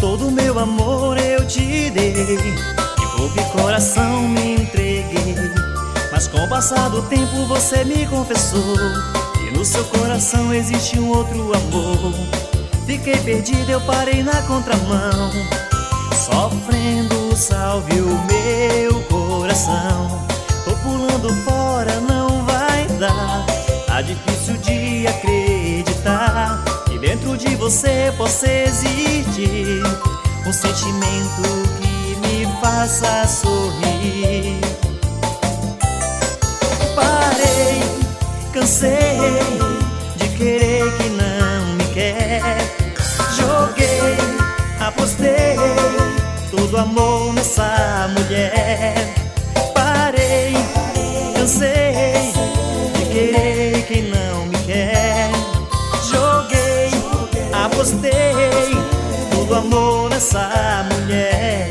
Todo meu amor eu te dei, de corpo e coração me entreguei. Mas com o passar do tempo você me confessou que no seu coração existe um outro amor. Fiquei perdido, eu parei na contramão, sofrendo, salve o meu coração. Tô pulando fora, não vai dar, tá difícil de acreditar que dentro de você possa existir um sentimento que me faça sorrir. Parei, cansei de querer que não me quer. Joguei, apostei todo amor nessa mulher. Parei, cansei de querer quem não me quer. Joguei, apostei todo amor nessa mulher.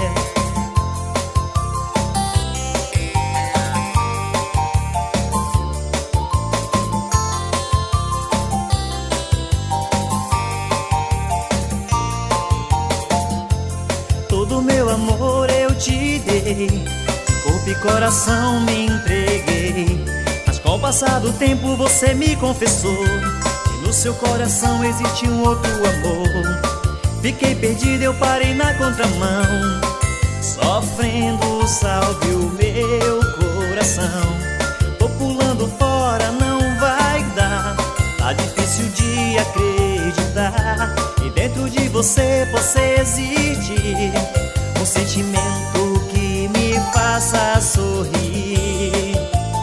Todo meu amor eu te dei, de corpo e coração me entreguei. Mas com o passar do tempo você me confessou que no seu coração existe um outro amor. Fiquei perdido, eu parei na contramão, sofrendo, salve o meu coração. Tô pulando fora, não vai dar, tá difícil de acreditar que dentro de você possa existir um sentimento que me faça sorrir.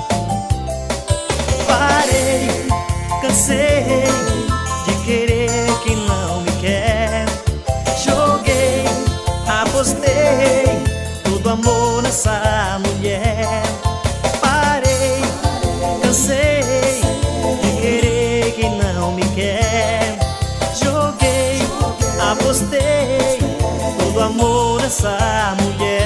Parei, cansei de querer quem não me quer. Joguei, apostei todo amor nessa mulher. Parei, cansei de querer quem não me quer. Joguei, apostei todo amor nessa mulher.